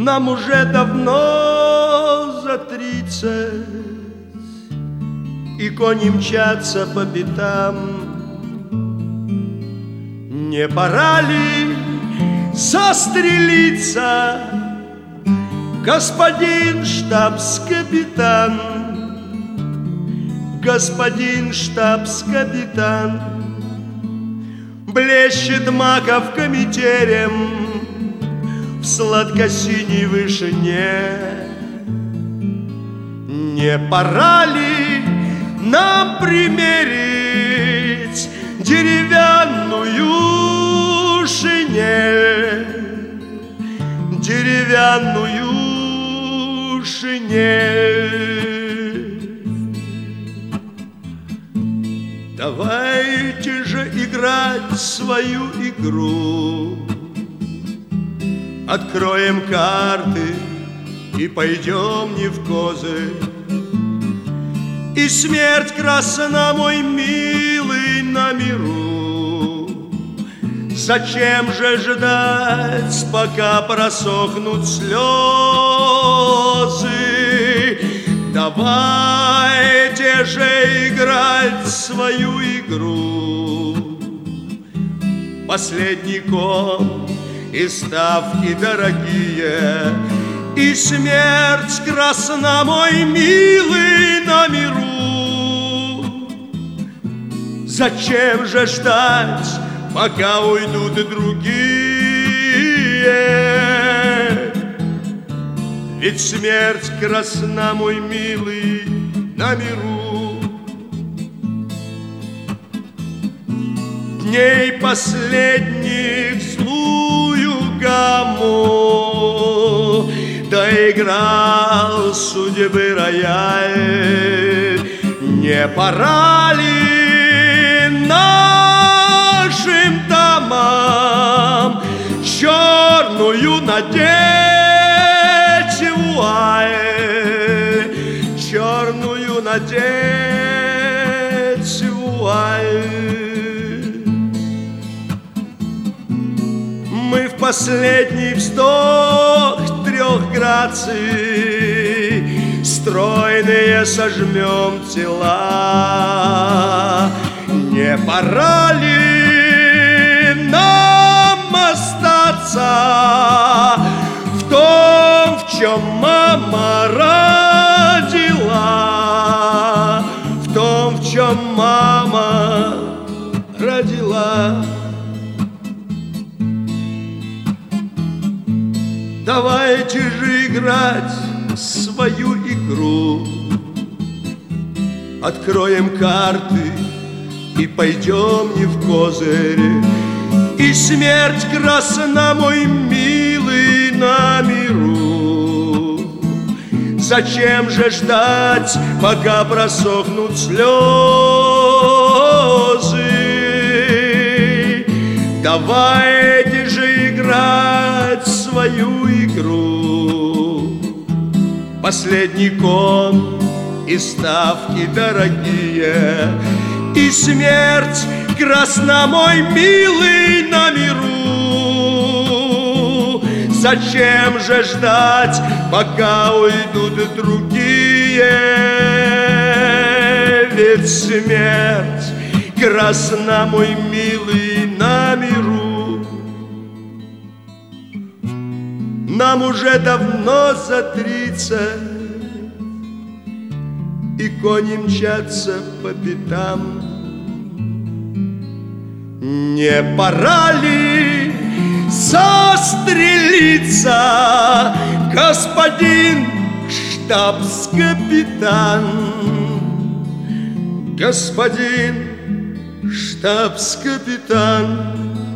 Нам уже давно за 30, и кони мчатся по пятам. Не пора ли застрелиться, господин штабс-капитан? Господин штабс-капитан, блещет маковками терем в сладко-синей вышине. Не пора ли нам примерить деревянную шинель? Деревянную шинель. Давайте же играть свою игру. Откроем карты и пойдем не в козырь. И смерть красна, мой милый, на миру. Зачем же ждать, пока просохнут слезы? Давайте же играть свою игру. Последний кон и ставки дорогие, и смерть красна, мой милый, на миру. Зачем же ждать, пока уйдут и другие? Ведь смерть красна, мой милый, на миру. Дней последних злую гамму доиграл судьбы рояль. Не пора ли нашим домам черную надеть вуаль? Черную надеть вуаль. Мы в последний вздох 3 граций стройные сожмем тела. Не пора ли нам остаться в том, в чем мама родила? В том, в чем мама родила. Давайте же играть свою игру. Откроем карты и пойдем не в козырь. И смерть красна, мой милый, на миру. Зачем же ждать, пока просохнут слезы? Давайте же играть свою игру. Последний кон и ставки дорогие, и смерть красна, мой милый, на миру. Зачем же ждать, пока уйдут другие? Ведь смерть красна, мой милый, на миру. Нам уже давно за 30, и кони мчатся по пятам. Не пора ли застрелиться, господин штабс-капитан? Господин штабс-капитан.